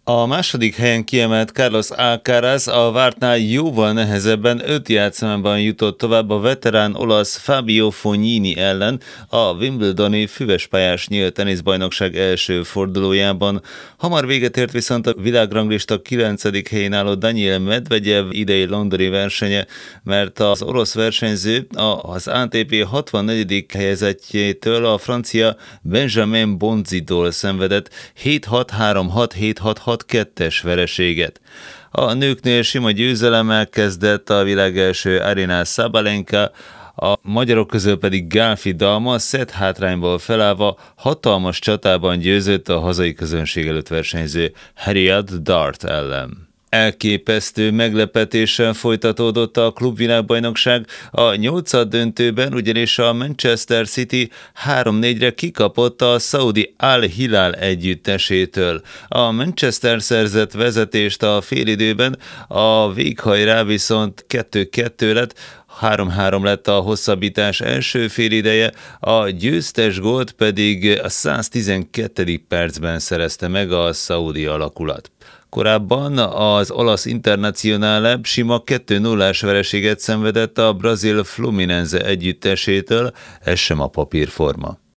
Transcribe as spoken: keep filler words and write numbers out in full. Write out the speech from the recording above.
A második helyen kiemelt Carlos Alcaraz a vártnál jóval nehezebben öt játszmában jutott tovább a veterán olasz Fabio Fognini ellen a Wimbledoni füvespályás nyílt teniszbajnokság első fordulójában. Hamar véget ért viszont a világranglista kilencedik helyén álló Daniil Medvegyev idei londoni versenye, mert az orosz versenyző az á té pé hatvannegyedik helyezettjétől, a francia Benjamin Bonzitól szenvedett hét hat három hat hét hat hat kettes vereséget. A nőknél sima győzelemmel kezdett a világ első Aryna Sabalenka, a magyarok közül pedig Gálfi Dalma szett hátrányból felállva hatalmas csatában győzött a hazai közönség előtt versenyző Harriet Dart ellen. Elképesztő meglepetéssel folytatódott a klubvilágbajnokság a nyolcad döntőben, ugyanis a Manchester City három négyre kikapott a szaudi Al-Hilal együttesétől. A Manchester szerzett vezetést a félidőben, a véghajrá viszont kettő kettő lett, három három lett a hosszabbítás első félideje, a győztes gólt pedig a száztizenkettedik percben szerezte meg a szaudi alakulat. Korábban az olasz Internazionale sima kettő nullás vereséget szenvedett a brazil Fluminense együttesétől, ez sem a papírforma.